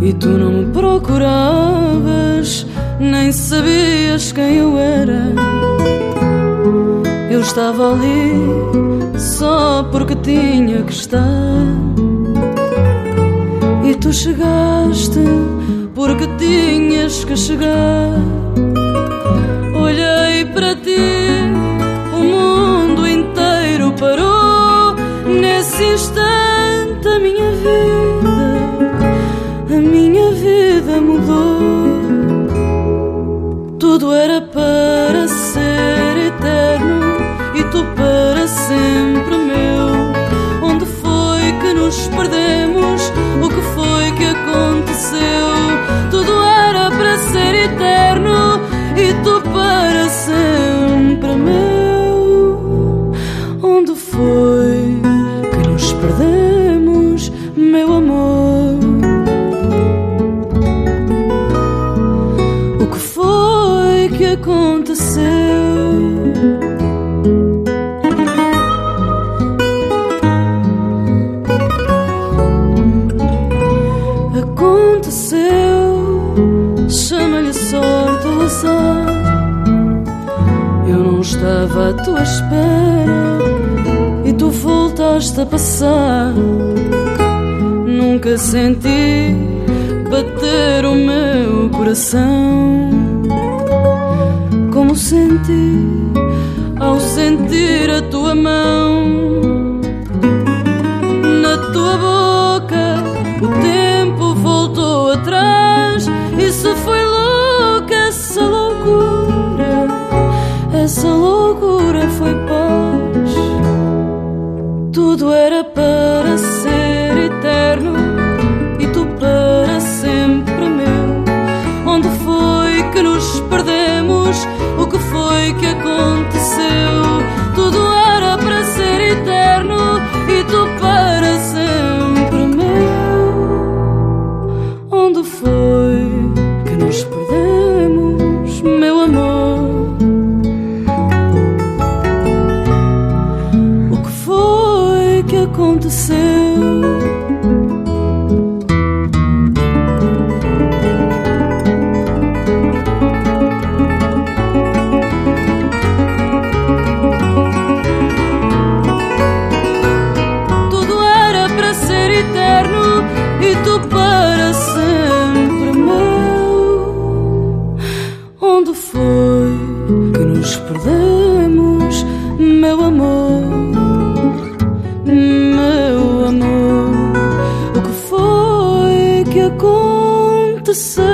E tu não me procuravas, nem sabias quem eu era. Eu estava ali só porque tinha que estar. E tu chegaste porque tinhas que chegar. Olhei para ti, o mundo inteiro parou. Nesse instante a minha vida mudou. Tudo era para ser eterno e tu para sempre meu. Onde foi que nos perdemos? O que foi que aconteceu? Tudo era para ser eterno e tu para sempre meu. Onde foi que nos perdemos, meu amor? O que foi que aconteceu? Chama-lhe sorte ou azar. Eu não estava à tua espera e tu voltaste a passar. Nunca senti bater o meu coração como senti ao sentir a tua mão na tua boca. O tempo voltou atrás. Isso foi louco, essa loucura foi paz. Tudo era para ser eterno e tu para sempre meu. Onde foi que nos perdemos? O que foi que aconteceu? Tudo era para ser eterno e tu para sempre meu. Onde foi que nos perdemos, meu amor? O que foi que aconteceu? Tudo era para ser eterno e tu para sempre meu. Onde foi que nos perdemos, meu amor? Meu amor, o que foi que aconteceu?